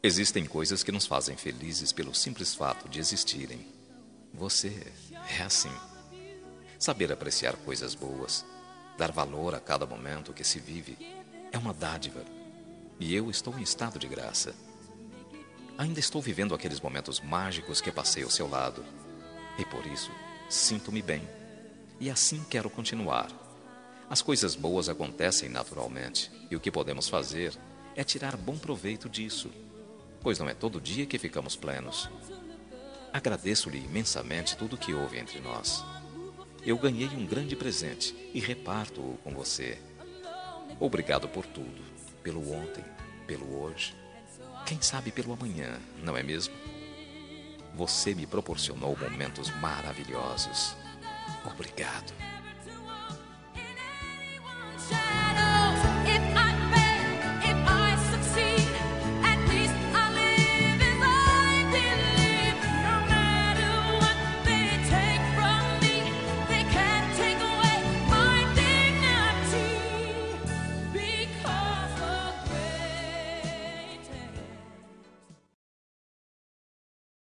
Existem coisas que nos fazem felizes pelo simples fato de existirem. Você é assim. Saber apreciar coisas boas, dar valor a cada momento que se vive, é uma dádiva. E eu estou em estado de graça. Ainda estou vivendo aqueles momentos mágicos que passei ao seu lado. E por isso, sinto-me bem. E assim quero continuar. As coisas boas acontecem naturalmente. E o que podemos fazer é tirar bom proveito disso. Pois não é todo dia que ficamos plenos. Agradeço-lhe imensamente tudo o que houve entre nós. Eu ganhei um grande presente e reparto-o com você. Obrigado por tudo. Pelo ontem, pelo hoje. Quem sabe pelo amanhã, não é mesmo? Você me proporcionou momentos maravilhosos. Obrigado.